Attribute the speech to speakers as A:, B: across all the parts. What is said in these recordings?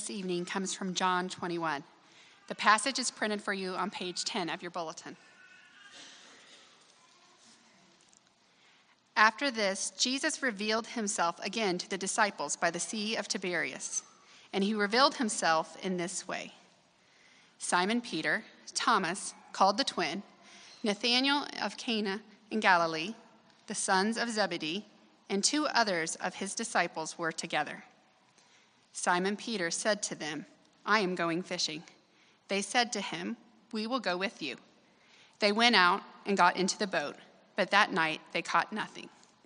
A: This evening comes from John 21. The passage is printed for you on page 10 of your bulletin. After this, Jesus revealed himself again to the disciples by the Sea of Tiberias, and he revealed himself in this way. Simon Peter, Thomas, called the twin, Nathanael of Cana in Galilee, the sons of Zebedee, and two others of his disciples were together. Simon Peter said to them, "I am going fishing." They said to him, "We will go with you." They went out and got into the boat, but that night they caught nothing.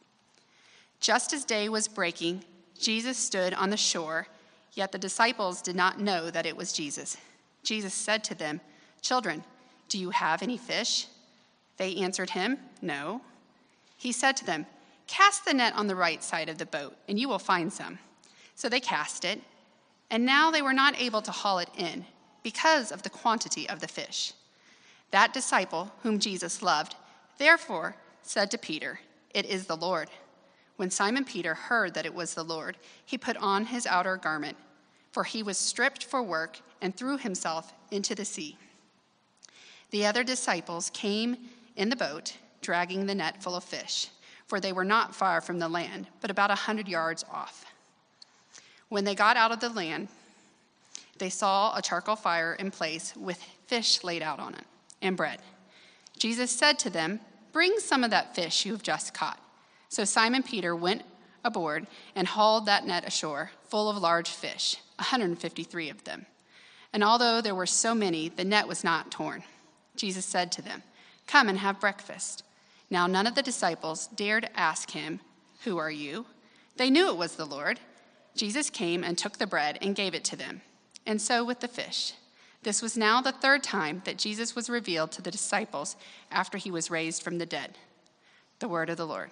A: Just as day was breaking, Jesus stood on the shore, yet the disciples did not know that it was Jesus. Jesus said to them, "Children, do you have any fish?" They answered him, "No." He said to them, "Cast the net on the right side of the boat, and you will find some." So they cast it, and now they were not able to haul it in because of the quantity of the fish. That disciple whom Jesus loved, therefore, said to Peter, "It is the Lord." When Simon Peter heard that it was the Lord, he put on his outer garment, for he was stripped for work, and threw himself into the sea. The other disciples came in the boat, dragging the net full of fish, for they were not far from the land, but about 100 yards off. When they got out of the land, they saw a charcoal fire in place with fish laid out on it and bread. Jesus said to them, "Bring some of that fish you have just caught." So Simon Peter went aboard and hauled that net ashore, full of large fish, 153 of them. And although there were so many, the net was not torn. Jesus said to them, "Come and have breakfast." Now none of the disciples dared ask him, "Who are you?" They knew it was the Lord. Jesus came and took the bread and gave it to them, and so with the fish. This was now the third time that Jesus was revealed to the disciples after he was raised from the dead. The word of the Lord.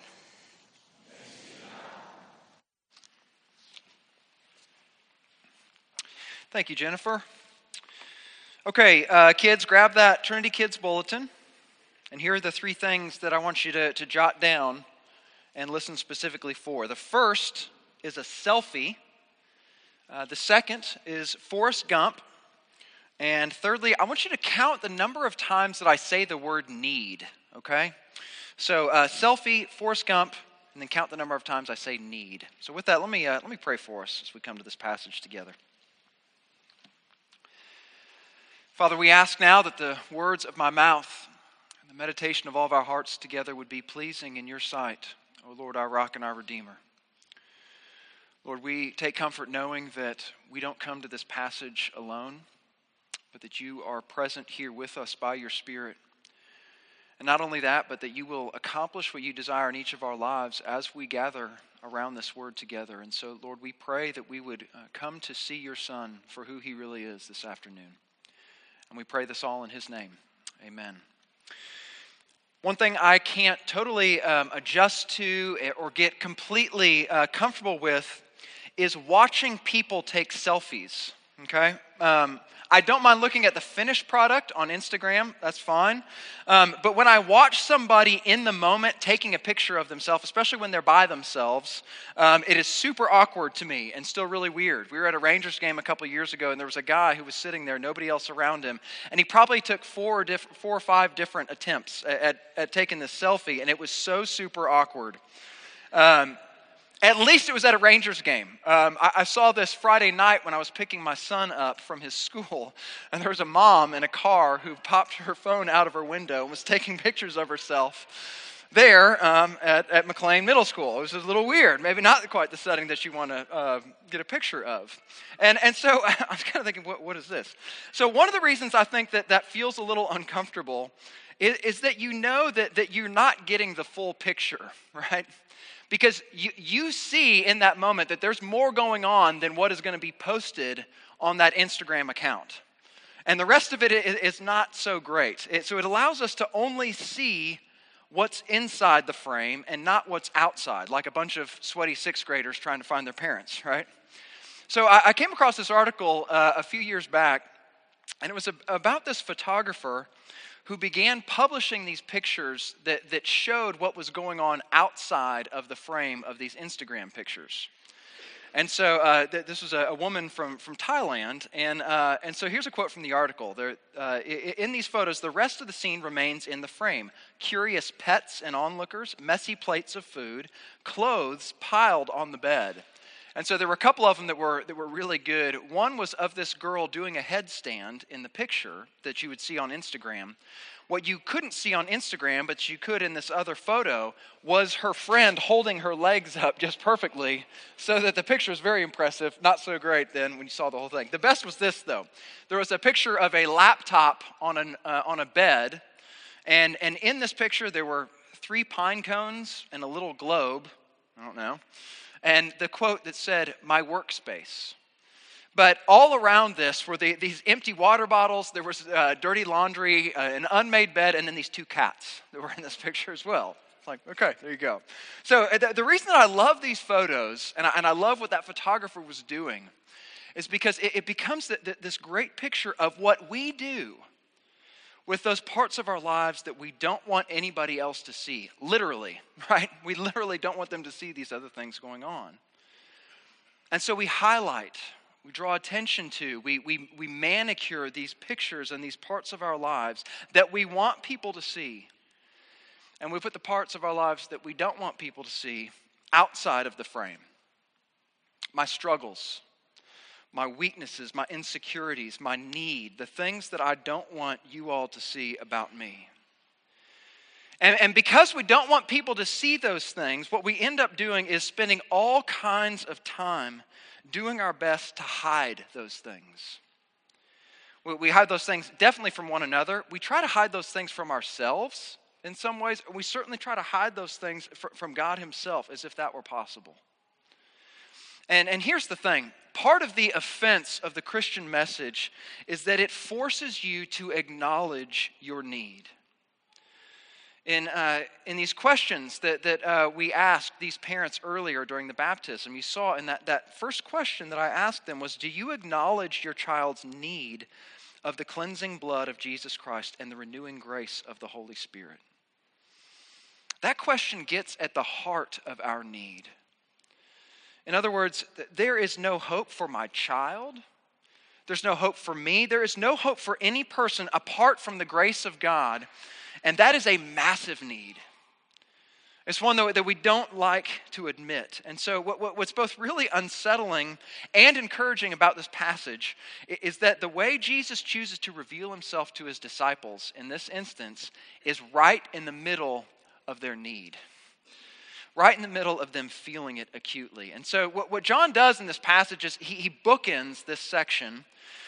B: Thank you, Jennifer. Okay, kids, grab that Trinity Kids Bulletin, and here are the three things that I want you to jot down and listen specifically for. The first is a selfie. The second is Forrest Gump. And thirdly, I want you to count the number of times that I say the word need, okay? So selfie, Forrest Gump, and then count the number of times I say need. So with that, let me pray for us as we come to this passage together. Father, we ask now that the words of my mouth and the meditation of all of our hearts together would be pleasing in your sight, O Lord, our rock and our Redeemer. Lord, we take comfort knowing that we don't come to this passage alone, but that you are present here with us by your Spirit. And not only that, but that you will accomplish what you desire in each of our lives as we gather around this word together. And so, Lord, we pray that we would come to see your Son for who he really is this afternoon. And we pray this all in his name. Amen. One thing I can't totally adjust to or get completely comfortable with is watching people take selfies, okay? I don't mind looking at the finished product on Instagram, that's fine. But when I watch somebody in the moment taking a picture of themselves, especially when they're by themselves, it is super awkward to me and still really weird. We were at a Rangers game a couple years ago, and there was a guy who was sitting there, nobody else around him, and he probably took four or five different attempts at taking this selfie, and it was so super awkward. At least it was at a Rangers game. I saw this Friday night when I was picking my son up from his school, and there was a mom in a car who popped her phone out of her window and was taking pictures of herself there at McLean Middle School. It was a little weird, maybe not quite the setting that you want to get a picture of. And so I was kind of thinking, what is this? So one of the reasons I think that feels a little uncomfortable is that you know that you're not getting the full picture, right? Because you see in that moment that there's more going on than what is going to be posted on that Instagram account. And the rest of it is not so great. So it allows us to only see what's inside the frame and not what's outside, like a bunch of sweaty sixth graders trying to find their parents, right? So I came across this article a few years back, and it was about this photographer who began publishing these pictures that showed what was going on outside of the frame of these Instagram pictures. And so this was a woman from Thailand, and so here's a quote from the article. In these photos, the rest of the scene remains in the frame. Curious pets and onlookers, messy plates of food, clothes piled on the bed. And so there were a couple of them that were really good. One was of this girl doing a headstand in the picture that you would see on Instagram. What you couldn't see on Instagram, but you could in this other photo, was her friend holding her legs up just perfectly, so that the picture is very impressive. Not so great then when you saw the whole thing. The best was this, though. There was a picture of a laptop on a bed, and in this picture there were 3 pine cones and a little globe. I don't know. And the quote that said, "My workspace." But all around this were these empty water bottles, there was dirty laundry, an unmade bed, and then these 2 cats that were in this picture as well. It's like, okay, there you go. So the reason that I love these photos, and I love what that photographer was doing, is because it becomes this great picture of what we do with those parts of our lives that we don't want anybody else to see. Literally, right? We literally don't want them to see these other things going on. And so we highlight, we draw attention to, we manicure these pictures and these parts of our lives that we want people to see. And we put the parts of our lives that we don't want people to see outside of the frame. My struggles, my weaknesses, my insecurities, my need, the things that I don't want you all to see about me. And because we don't want people to see those things, what we end up doing is spending all kinds of time doing our best to hide those things. We hide those things definitely from one another. We try to hide those things from ourselves in some ways. We certainly try to hide those things from God himself as if that were possible. And here's the thing. Part of the offense of the Christian message is that it forces you to acknowledge your need. In these questions that we asked these parents earlier during the baptism, you saw in that first question that I asked them was, do you acknowledge your child's need of the cleansing blood of Jesus Christ and the renewing grace of the Holy Spirit? That question gets at the heart of our need. In other words, there is no hope for my child. There's no hope for me. There is no hope for any person apart from the grace of God. And that is a massive need. It's one that we don't like to admit. And so what's both really unsettling and encouraging about this passage is that the way Jesus chooses to reveal himself to his disciples in this instance is right in the middle of their need. Right in the middle of them feeling it acutely. And so what John does in this passage is he bookends this section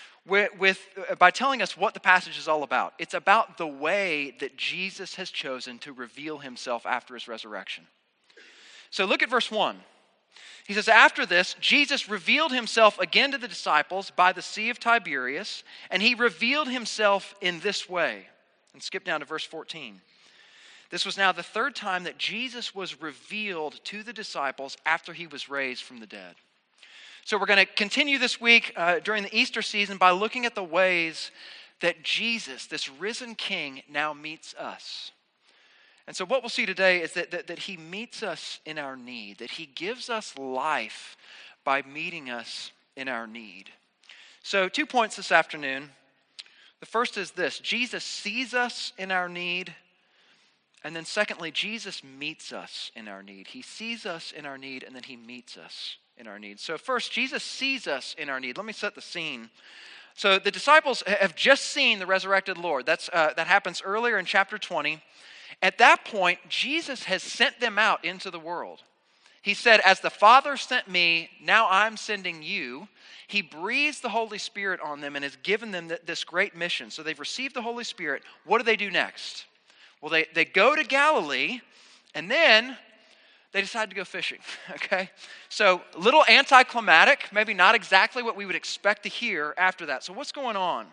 B: by telling us what the passage is all about. It's about the way that Jesus has chosen to reveal himself after his resurrection. So look at verse 1. He says, after this, Jesus revealed himself again to the disciples by the Sea of Tiberias, and he revealed himself in this way. And skip down to verse 14. This was now the 3rd time that Jesus was revealed to the disciples after he was raised from the dead. So we're going to continue this week during the Easter season by looking at the ways that Jesus, this risen King, now meets us. And so what we'll see today is that he meets us in our need, that he gives us life by meeting us in our need. So 2 points this afternoon. The first is this: Jesus sees us in our need. And then secondly, Jesus meets us in our need. He sees us in our need, and then he meets us in our need. So first, Jesus sees us in our need. Let me set the scene. So the disciples have just seen the resurrected Lord. That happens earlier in chapter 20. At that point, Jesus has sent them out into the world. He said, as the Father sent me, now I'm sending you. He breathes the Holy Spirit on them and has given them this great mission. So they've received the Holy Spirit. What do they do next? Well, they go to Galilee, and then they decide to go fishing, okay? So a little anticlimactic, maybe not exactly what we would expect to hear after that. So what's going on?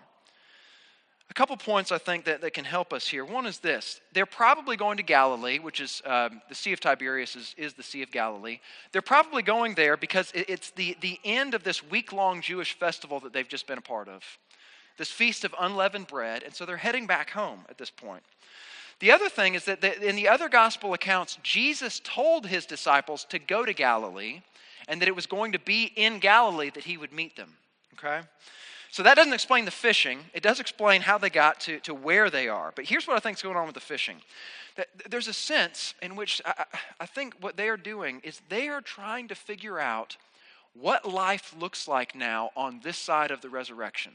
B: A couple points I think that can help us here. One is this: they're probably going to Galilee, which is the Sea of Tiberias is the Sea of Galilee. They're probably going there because it's the end of this week-long Jewish festival that they've just been a part of, this Feast of Unleavened Bread, and so they're heading back home at this point. The other thing is that in the other gospel accounts, Jesus told his disciples to go to Galilee, and that it was going to be in Galilee that he would meet them, okay? So that doesn't explain the fishing. It does explain how they got to where they are. But here's what I think is going on with the fishing. There's a sense in which I think what they are doing is they are trying to figure out what life looks like now on this side of the resurrection.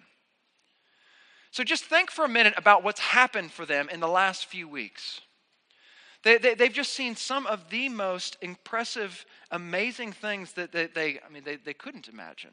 B: So just think for a minute about what's happened for them in the last few weeks. They've just seen some of the most impressive, amazing things that they couldn't imagine.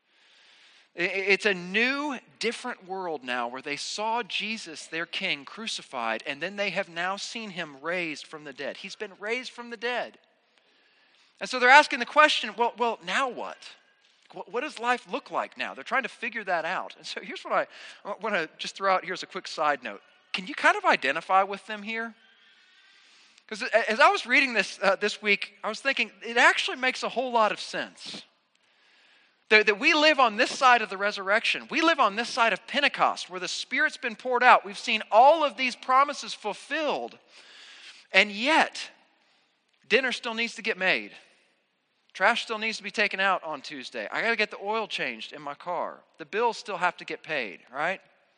B: It's a new, different world now where they saw Jesus, their king, crucified, and then they have now seen him raised from the dead. He's been raised from the dead. And so they're asking the question, well, now what? What does life look like now? They're trying to figure that out. And so here's what I want to just throw out here as a quick side note. Can you kind of identify with them here? Because as I was reading this this week, I was thinking it actually makes a whole lot of sense. That we live on this side of the resurrection. We live on this side of Pentecost where the Spirit's been poured out. We've seen all of these promises fulfilled. And yet, dinner still needs to get made. Trash still needs to be taken out on Tuesday. I got to get the oil changed in my car. The bills still have to get paid, right?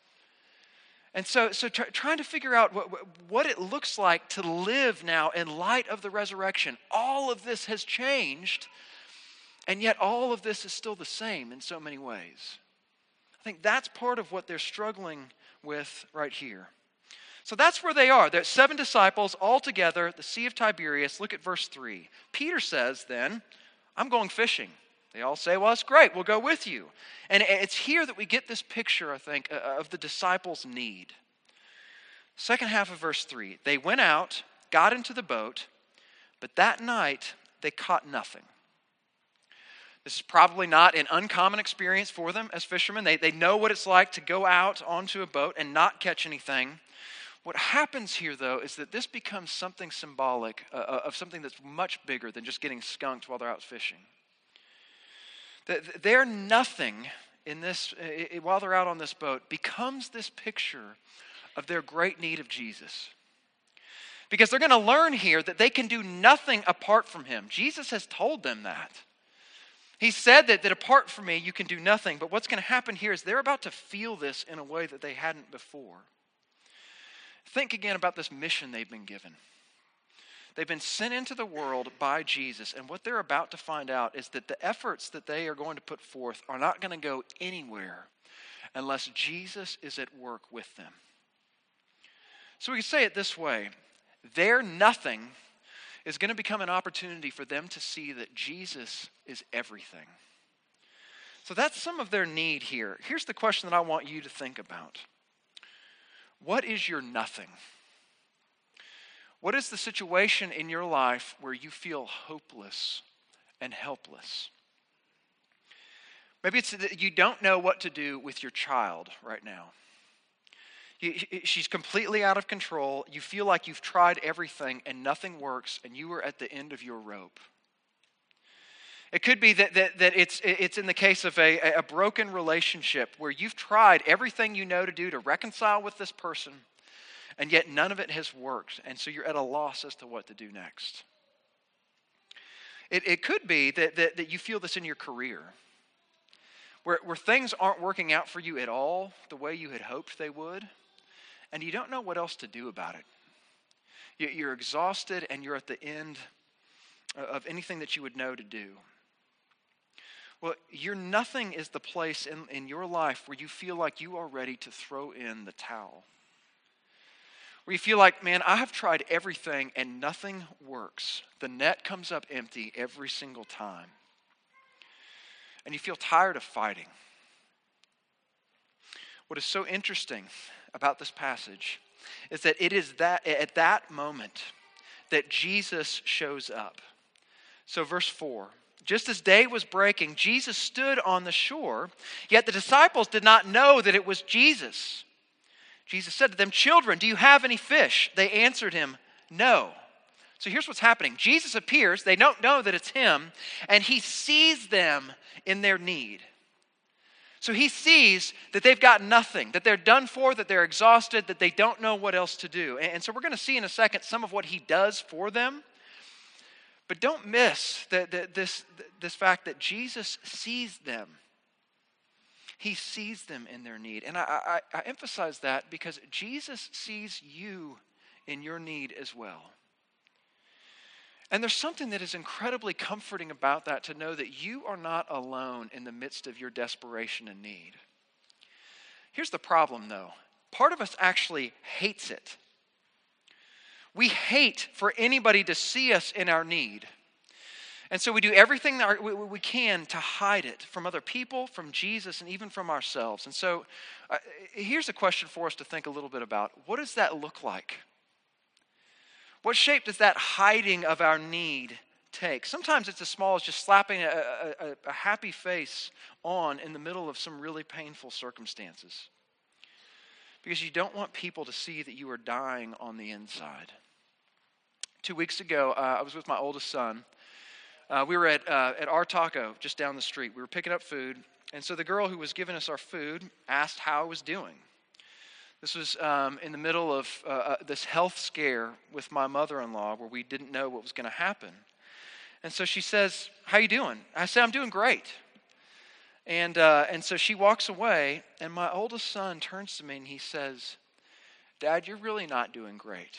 B: And so trying to figure out what it looks like to live now in light of the resurrection. All of this has changed. And yet all of this is still the same in so many ways. I think that's part of what they're struggling with right here. So that's where they are. There's 7 disciples all together, the Sea of Tiberias. Look at verse 3. Peter says then, I'm going fishing. They all say, well, that's great. We'll go with you. And it's here that we get this picture, I think, of the disciples' need. Second half of verse 3. They went out, got into the boat, but that night they caught nothing. This is probably not an uncommon experience for them as fishermen. They know what it's like to go out onto a boat and not catch anything. What happens here, though, is that this becomes something symbolic of something that's much bigger than just getting skunked while they're out fishing. Their nothing in this, while they're out on this boat, becomes this picture of their great need of Jesus. Because they're going to learn here that they can do nothing apart from him. Jesus has told them that. He said that apart from me, you can do nothing. But what's going to happen here is they're about to feel this in a way that they hadn't before. Think again about this mission they've been given. They've been sent into the world by Jesus. And what they're about to find out is that the efforts that they are going to put forth are not going to go anywhere unless Jesus is at work with them. So we can say it this way. Their nothing is going to become an opportunity for them to see that Jesus is everything. So that's some of their need here. Here's the question that I want you to think about. What is your nothing? What is the situation in your life where you feel hopeless and helpless? Maybe it's that you don't know what to do with your child right now. She's completely out of control. You feel like you've tried everything and nothing works and you are at the end of your rope. It could be that it's in the case of a broken relationship where you've tried everything you know to do to reconcile with this person and yet none of it has worked. And so you're at a loss as to what to do next. It could be that you feel this in your career where things aren't working out for you at all the way you had hoped they would. And you don't know what else to do about it. You're exhausted and you're at the end of anything that you would know to do. Well, your nothing is the place in your life where you feel like you are ready to throw in the towel. Where you feel like, man, I have tried everything and nothing works. The net comes up empty every single time. And you feel tired of fighting. What is so interesting about this passage is that it is that at that moment that Jesus shows up. So verse 4, just as day was breaking, Jesus stood on the shore, yet the disciples did not know that it was Jesus. Jesus said to them, children, do you have any fish? They answered him, no. So here's what's happening. Jesus appears, they don't know that it's him, and he sees them in their need. So he sees that they've got nothing, that they're done for, that they're exhausted, that they don't know what else to do. And so we're going to see in a second some of what he does for them. But don't miss this fact that Jesus sees them. He sees them in their need. And I emphasize that because Jesus sees you in your need as well. And there's something that is incredibly comforting about that, to know that you are not alone in the midst of your desperation and need. Here's the problem, though. Part of us actually hates it. We hate for anybody to see us in our need. And so we do everything that we can to hide it from other people, from Jesus, and even from ourselves. And so here's a question for us to think a little bit about. What does that look like? What shape does that hiding of our need take? Sometimes it's as small as just slapping a happy face on in the middle of some really painful circumstances, because you don't want people to see that you are dying on the inside. 2 weeks ago, I was with my oldest son. We were at our taco just down the street. We were picking up food, and so the girl who was giving us our food asked how I was doing. This was in the middle of this health scare with my mother-in-law, where we didn't know what was going to happen. And so she says, "How you doing?" I said, "I'm doing great." And so she walks away, and my oldest son turns to me and he says, "Dad, you're really not doing great."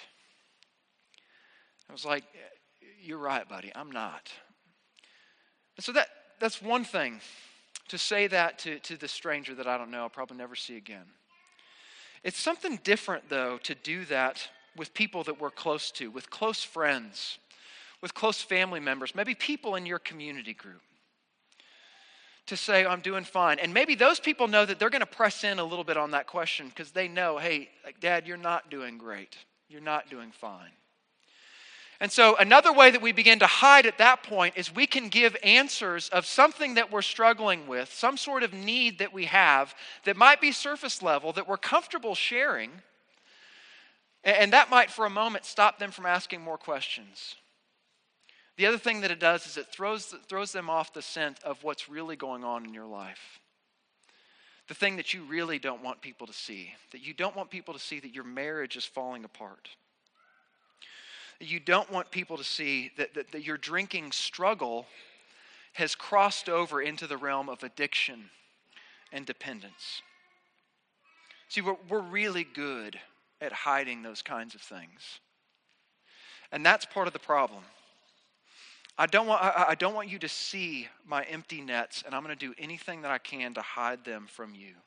B: I was like, "You're right, buddy, I'm not." And so that's one thing, to say that to the stranger that I don't know, I'll probably never see again. It's something different, though, to do that with people that we're close to, with close friends, with close family members, maybe people in your community group. To say, "I'm doing fine." And maybe those people know that they're going to press in a little bit on that question, because they know, "Hey, Dad, you're not doing great. You're not doing fine." And so another way that we begin to hide at that point is we can give answers of something that we're struggling with, some sort of need that we have that might be surface level, that we're comfortable sharing. And that might, for a moment, stop them from asking more questions. The other thing that it does is it throws them off the scent of what's really going on in your life. The thing that you really don't want people to see. That you don't want people to see that your marriage is falling apart. You don't want people to see that your drinking struggle has crossed over into the realm of addiction and dependence. See, we're really good at hiding those kinds of things. And that's part of the problem. I don't want you to see my empty nets, and I'm going to do anything that I can to hide them from you.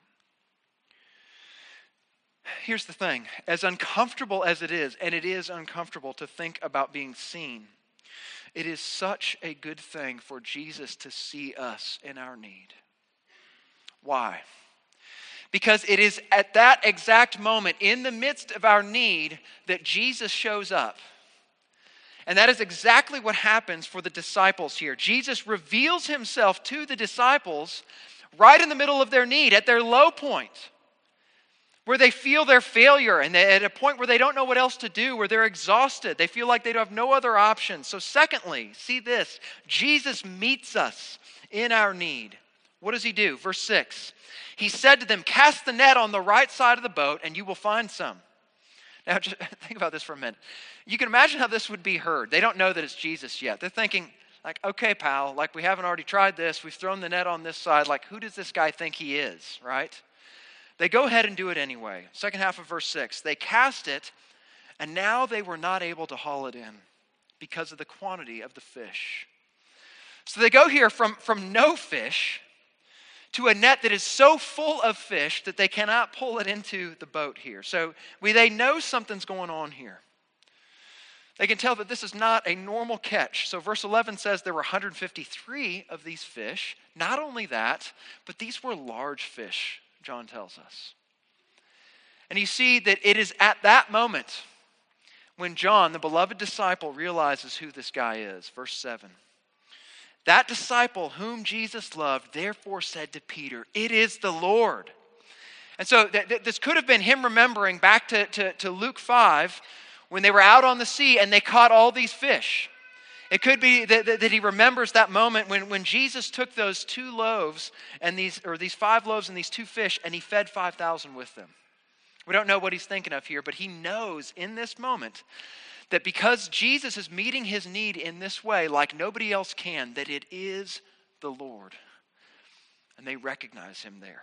B: Here's the thing. As uncomfortable as it is, and it is uncomfortable to think about being seen, it is such a good thing for Jesus to see us in our need. Why? Because it is at that exact moment, in the midst of our need, that Jesus shows up. And that is exactly what happens for the disciples here. Jesus reveals himself to the disciples right in the middle of their need, at their low point, where they feel their failure, and at a point where they don't know what else to do, where they're exhausted. They feel like they have no other options. So secondly, see this, Jesus meets us in our need. What does he do? Verse 6, he said to them, "Cast the net on the right side of the boat, and you will find some." Now, just think about this for a minute. You can imagine how this would be heard. They don't know that it's Jesus yet. They're thinking, like, "Okay, pal, like, we haven't already tried this. We've thrown the net on this side. Like, who does this guy think he is?" Right? They go ahead and do it anyway. Second half of verse 6. They cast it, and now they were not able to haul it in because of the quantity of the fish. So they go here from no fish to a net that is so full of fish that they cannot pull it into the boat here. So they know something's going on here. They can tell that this is not a normal catch. So verse 11 says there were 153 of these fish. Not only that, but these were large fish, John tells us. And you see that it is at that moment when John, the beloved disciple, realizes who this guy is. Verse 7. That disciple whom Jesus loved, therefore said to Peter, "It is the Lord." And so this could have been him remembering back to Luke 5 when they were out on the sea and they caught all these fish. It could be that he remembers that moment when Jesus took those 2 loaves and these 5 loaves and these 2 fish, and he fed 5,000 with them. We don't know what he's thinking of here, but he knows in this moment that because Jesus is meeting his need in this way like nobody else can, that it is the Lord. And they recognize him there.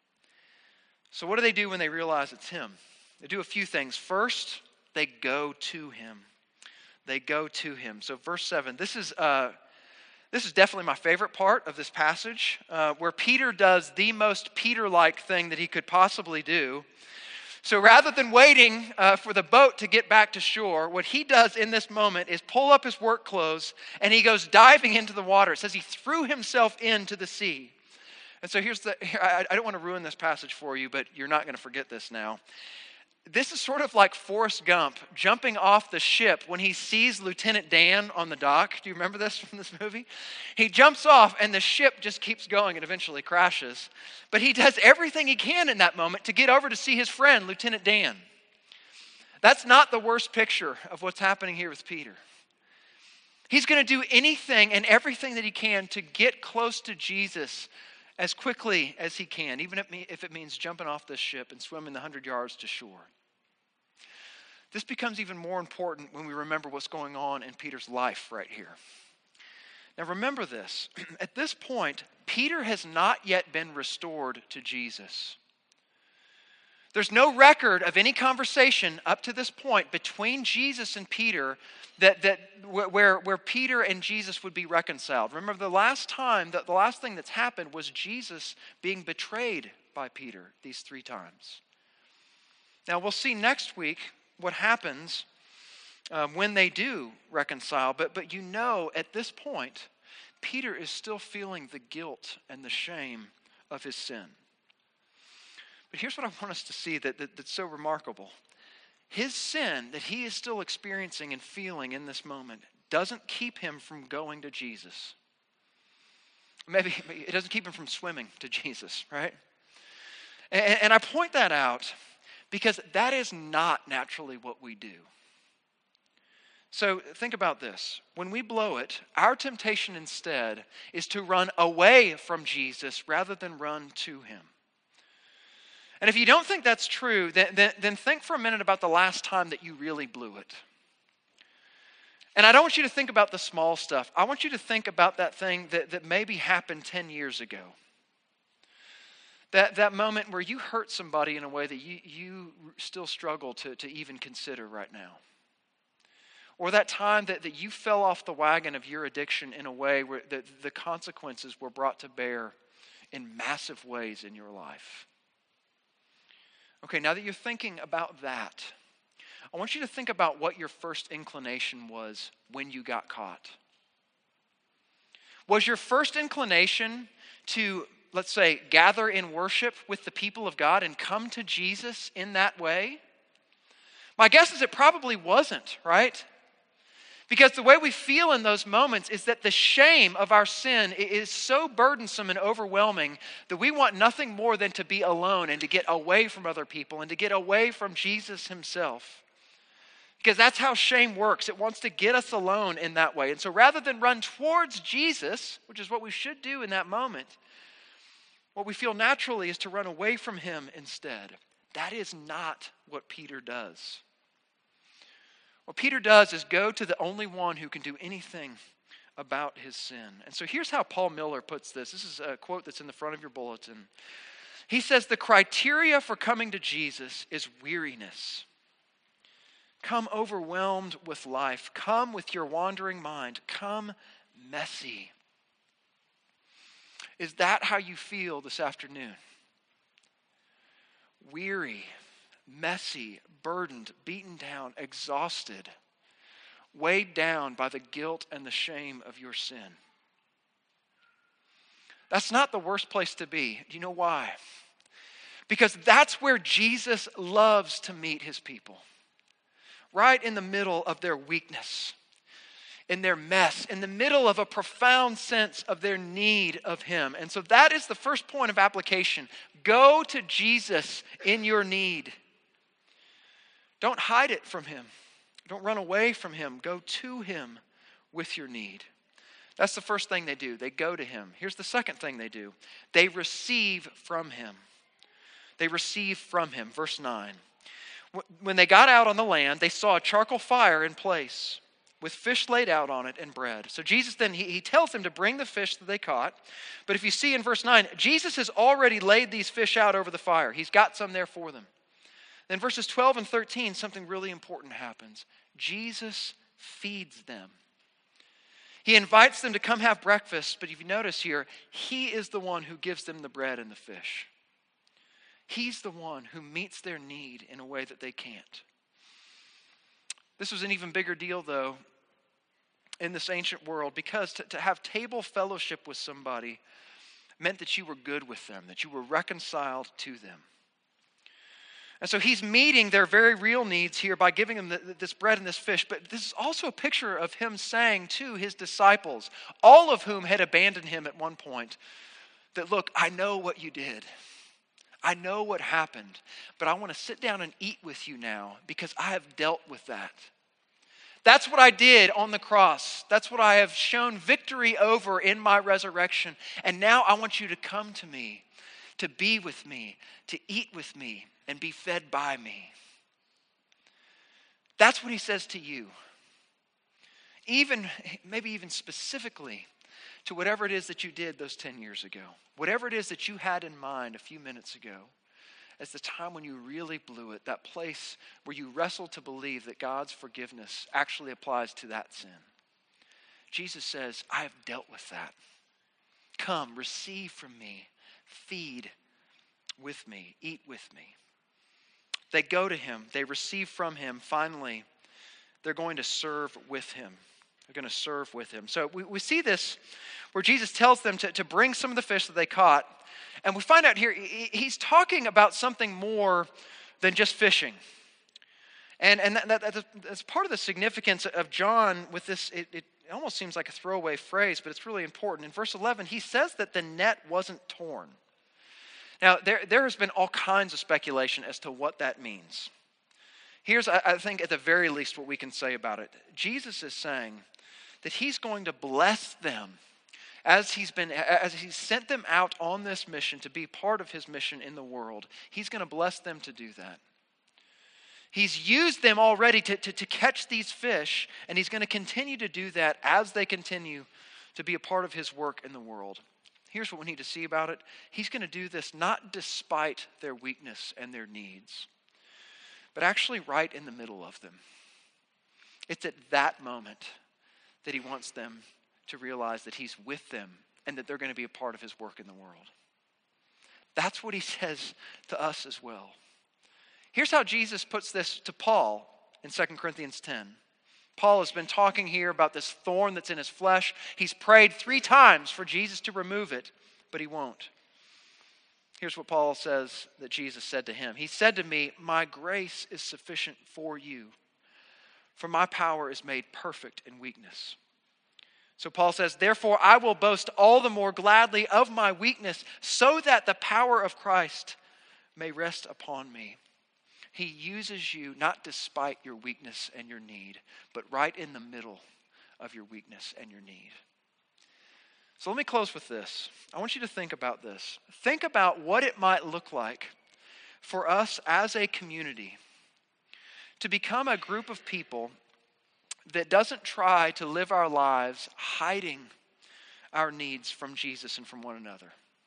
B: So what do they do when they realize it's him? They do a few things. First, they go to him. They go to him. So verse 7, this is definitely my favorite part of this passage, where Peter does the most Peter-like thing that he could possibly do. So rather than waiting for the boat to get back to shore, what he does in this moment is pull up his work clothes and he goes diving into the water. It says he threw himself into the sea. And so I don't want to ruin this passage for you, but you're not going to forget this now. This is sort of like Forrest Gump jumping off the ship when he sees Lieutenant Dan on the dock. Do you remember this from this movie? He jumps off and the ship just keeps going and eventually crashes. But he does everything he can in that moment to get over to see his friend, Lieutenant Dan. That's not the worst picture of what's happening here with Peter. He's going to do anything and everything that he can to get close to Jesus as quickly as he can, even if it means jumping off this ship and swimming the 100 yards to shore. This becomes even more important when we remember what's going on in Peter's life right here. Now remember this, at this point, Peter has not yet been restored to Jesus. There's no record of any conversation up to this point between Jesus and Peter where Peter and Jesus would be reconciled. Remember, the last thing that's happened was Jesus being betrayed by Peter these 3 times. Now we'll see next week what happens when they do reconcile. But at this point, Peter is still feeling the guilt and the shame of his sin. But here's what I want us to see that's so remarkable. His sin that he is still experiencing and feeling in this moment doesn't keep him from going to Jesus. Maybe it doesn't keep him from swimming to Jesus, right? And I point that out because that is not naturally what we do. So think about this. When we blow it, our temptation instead is to run away from Jesus rather than run to him. And if you don't think that's true, then think for a minute about the last time that you really blew it. And I don't want you to think about the small stuff. I want you to think about that thing that maybe happened 10 years ago. That moment where you hurt somebody in a way that you still struggle to even consider right now. Or that time that you fell off the wagon of your addiction in a way where the consequences were brought to bear in massive ways in your life. Okay, now that you're thinking about that, I want you to think about what your first inclination was when you got caught. Was your first inclination to, let's say, gather in worship with the people of God and come to Jesus in that way? My guess is it probably wasn't, right? Because the way we feel in those moments is that the shame of our sin is so burdensome and overwhelming that we want nothing more than to be alone and to get away from other people and to get away from Jesus himself. Because that's how shame works. It wants to get us alone in that way. And so rather than run towards Jesus, which is what we should do in that moment, what we feel naturally is to run away from him instead. That is not what Peter does. What Peter does is go to the only one who can do anything about his sin. And so here's how Paul Miller puts this. This is a quote that's in the front of your bulletin. He says, the criteria for coming to Jesus is weariness. Come overwhelmed with life. Come with your wandering mind. Come messy. Is that how you feel this afternoon? Weary, messy, burdened, beaten down, exhausted, weighed down by the guilt and the shame of your sin. That's not the worst place to be. Do you know why? Because that's where Jesus loves to meet his people. Right in the middle of their weakness, in their mess, in the middle of a profound sense of their need of him. And so that is the first point of application. Go to Jesus in your need. Don't hide it from him. Don't run away from him. Go to him with your need. That's the first thing they do. They go to him. Here's the second thing they do. They receive from him. They receive from him. Verse 9. When they got out on the land, they saw a charcoal fire in place with fish laid out on it and bread. So Jesus then, he tells them to bring the fish that they caught. But if you see in verse 9, Jesus has already laid these fish out over the fire. He's got some there for them. Then verses 12 and 13, something really important happens. Jesus feeds them. He invites them to come have breakfast, but if you notice here, he is the one who gives them the bread and the fish. He's the one who meets their need in a way that they can't. This was an even bigger deal, though, in this ancient world, because to have table fellowship with somebody meant that you were good with them, that you were reconciled to them. And so he's meeting their very real needs here by giving them this bread and this fish. But this is also a picture of him saying to his disciples, all of whom had abandoned him at one point, that look, I know what you did. I know what happened, but I want to sit down and eat with you now because I have dealt with that. That's what I did on the cross. That's what I have shown victory over in my resurrection. And now I want you to come to me, to be with me, to eat with me, and be fed by me. That's what he says to you. Maybe even specifically to whatever it is that you did those 10 years ago. Whatever it is that you had in mind a few minutes ago as the time when you really blew it, that place where you wrestled to believe that God's forgiveness actually applies to that sin. Jesus says, I have dealt with that. Come, receive from me, feed with me, eat with me. They go to him, they receive from him. Finally, they're going to serve with him. They're going to serve with him. So we see this where Jesus tells them to bring some of the fish that they caught. And we find out here, he's talking about something more than just fishing. And that's part of the significance of John with this. It almost seems like a throwaway phrase, but it's really important. In verse 11, he says that the net wasn't torn. Now, there has been all kinds of speculation as to what that means. Here's, I think, at the very least, what we can say about it. Jesus is saying that he's going to bless them as he's sent them out on this mission to be part of his mission in the world. He's going to bless them to do that. He's used them already to catch these fish, and he's going to continue to do that as they continue to be a part of his work in the world. Here's what we need to see about it. He's going to do this not despite their weakness and their needs, but actually right in the middle of them. It's at that moment that he wants them to realize that he's with them and that they're going to be a part of his work in the world. That's what he says to us as well. Here's how Jesus puts this to Paul in 2 Corinthians 10. Paul has been talking here about this thorn that's in his flesh. He's prayed 3 times for Jesus to remove it, but he won't. Here's what Paul says that Jesus said to him. He said to me, my grace is sufficient for you, for my power is made perfect in weakness. So Paul says, therefore I will boast all the more gladly of my weakness, so that the power of Christ may rest upon me. He uses you not despite your weakness and your need, but right in the middle of your weakness and your need. So let me close with this. I want you to think about this. Think about what it might look like for us as a community to become a group of people that doesn't try to live our lives hiding our needs from Jesus and from one another,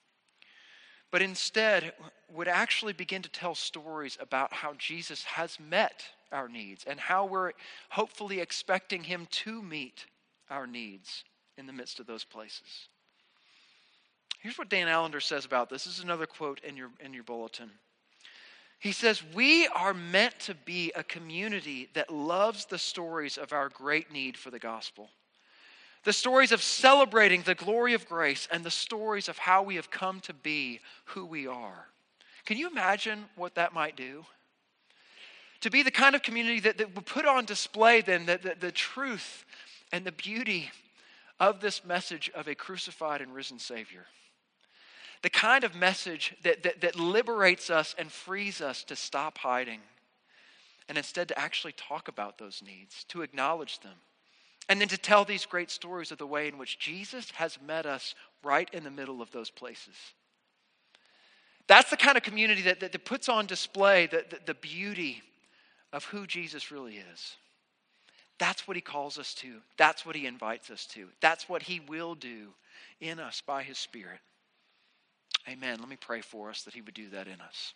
B: but instead would actually begin to tell stories about how Jesus has met our needs and how we're hopefully expecting him to meet our needs in the midst of those places. Here's what Dan Allender says about this. This is another quote in your bulletin. He says, we are meant to be a community that loves the stories of our great need for the gospel. The stories of celebrating the glory of grace and the stories of how we have come to be who we are. Can you imagine what that might do? To be the kind of community that would put on display then the truth and the beauty of this message of a crucified and risen Savior. The kind of message that liberates us and frees us to stop hiding and instead to actually talk about those needs, to acknowledge them, and then to tell these great stories of the way in which Jesus has met us right in the middle of those places. That's the kind of community that puts on display the beauty of who Jesus really is. That's what he calls us to. That's what he invites us to. That's what he will do in us by his Spirit. Amen. Let me pray for us that he would do that in us.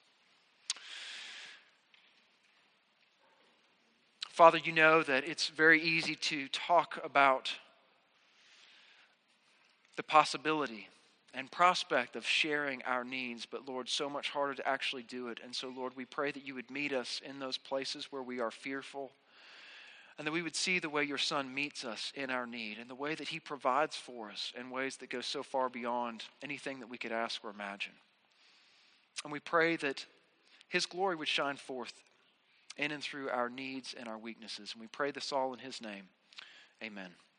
B: Father, you know that it's very easy to talk about the possibility and prospect of sharing our needs, but Lord, so much harder to actually do it. And so, Lord, we pray that you would meet us in those places where we are fearful, and that we would see the way your Son meets us in our need, and the way that he provides for us in ways that go so far beyond anything that we could ask or imagine. And we pray that his glory would shine forth in and through our needs and our weaknesses. And we pray this all in his name. Amen.